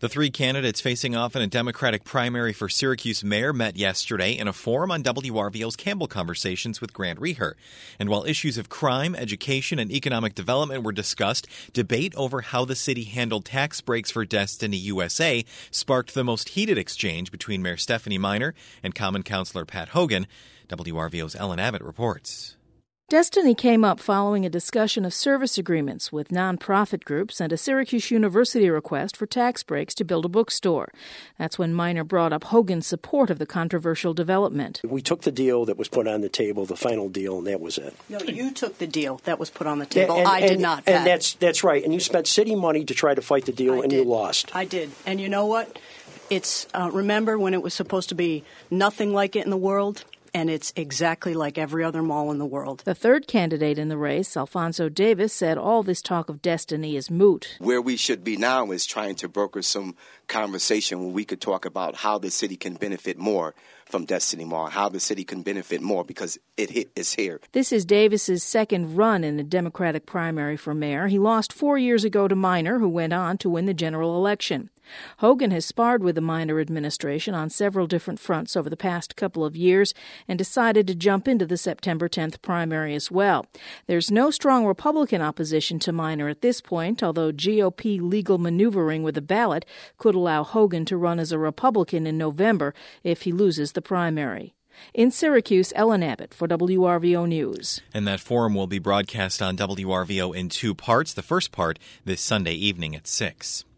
The three candidates facing off in a Democratic primary for Syracuse mayor met yesterday in a forum on WRVO's Campbell Conversations with Grant Reher. And while issues of crime, education, and economic development were discussed, debate over how the city handled tax breaks for Destiny USA sparked the most heated exchange between Mayor Stephanie Miner and Common Councilor Pat Hogan. WRVO's Ellen Abbott reports. Destiny came up following a discussion of service agreements with nonprofit groups and a Syracuse University request for tax breaks to build a bookstore. That's when Miner brought up Hogan's support of the controversial development. We took the deal that was put on the table, the final deal, and that was it. No, you took the deal that was put on the table. I did not, Pat. And that's right. And you spent city money to try to fight the deal, and you lost. I did. And you know what? It's remember when it was supposed to be nothing like it in the world? And it's exactly like every other mall in the world. The third candidate in the race, Alfonso Davis, said all this talk of Destiny is moot. Where we should be now is trying to broker some conversation where we could talk about how the city can benefit more from Destiny Mall, how the city can benefit more because it is here. This is Davis's second run in the Democratic primary for mayor. He lost 4 years ago to Miner, who went on to win the general election. Hogan has sparred with the Miner administration on several different fronts over the past couple of years and decided to jump into the September 10th primary as well. There's no strong Republican opposition to Miner at this point, although GOP legal maneuvering with a ballot could allow Hogan to run as a Republican in November if he loses the primary. In Syracuse, Ellen Abbott for WRVO News. And that forum will be broadcast on WRVO in two parts. The first part this Sunday evening at 6.